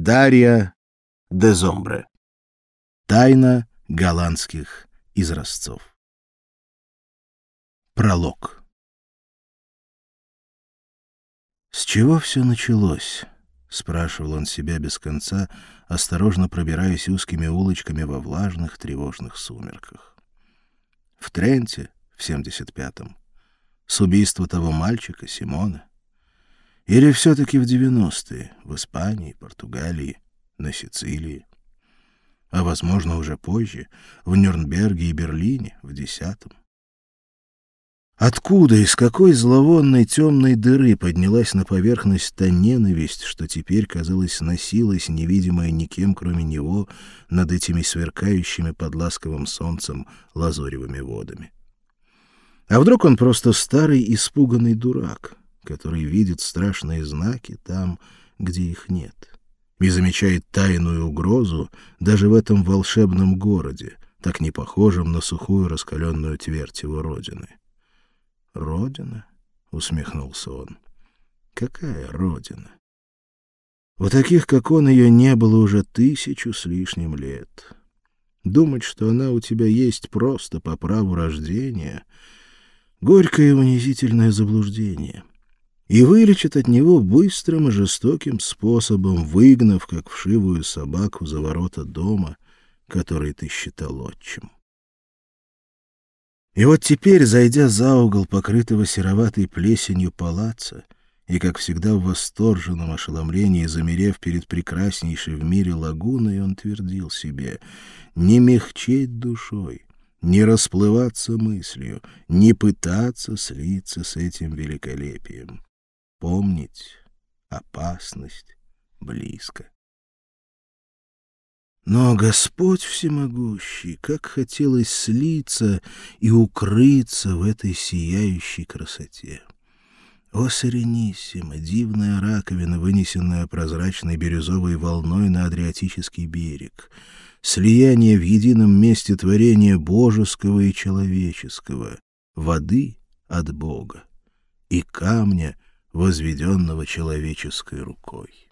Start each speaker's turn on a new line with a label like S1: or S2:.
S1: Дарья де Зомбре. Тайна голландских изразцов. Пролог. «С чего все началось?» — спрашивал он себя без конца, осторожно пробираясь узкими улочками во влажных тревожных сумерках. В Тренте, в 75-м, с убийства того мальчика, Симона? Или все-таки в 90-е, в Испании, Португалии, на Сицилии? А, возможно, уже позже, в Нюрнберге и Берлине, в 10-м? Откуда, из какой зловонной темной дыры поднялась на поверхность та ненависть, что теперь, казалось, носилась, невидимая никем, кроме него, над этими сверкающими под ласковым солнцем лазоревыми водами? А вдруг он просто старый испуганный дурак, который видит страшные знаки там, где их нет, и замечает тайную угрозу даже в этом волшебном городе, так не похожем на сухую раскаленную твердь его родины? «Родина?» — усмехнулся он. «Какая родина? У таких, как он, ее не было уже 1000 с лишним лет. Думать, что она у тебя есть просто по праву рождения — горькое и унизительное заблуждение. И вылечат от него быстрым и жестоким способом, выгнав, как вшивую собаку, за ворота дома, который ты считал отчим. И вот теперь, зайдя за угол покрытого сероватой плесенью палаца, и, как всегда, в восторженном ошеломлении, замерев перед прекраснейшей в мире лагуной, он твердил себе: не мягчеть душой, не расплываться мыслью, не пытаться слиться с этим великолепием. Помнить: опасность близко. Но Господь всемогущий, как хотелось слиться и укрыться в этой сияющей красоте! О, Серениссимо, дивная раковина, вынесенная прозрачной бирюзовой волной на Адриатический берег! Слияние в едином месте творения божеского и человеческого, воды от Бога и камня, возведенного человеческой рукой!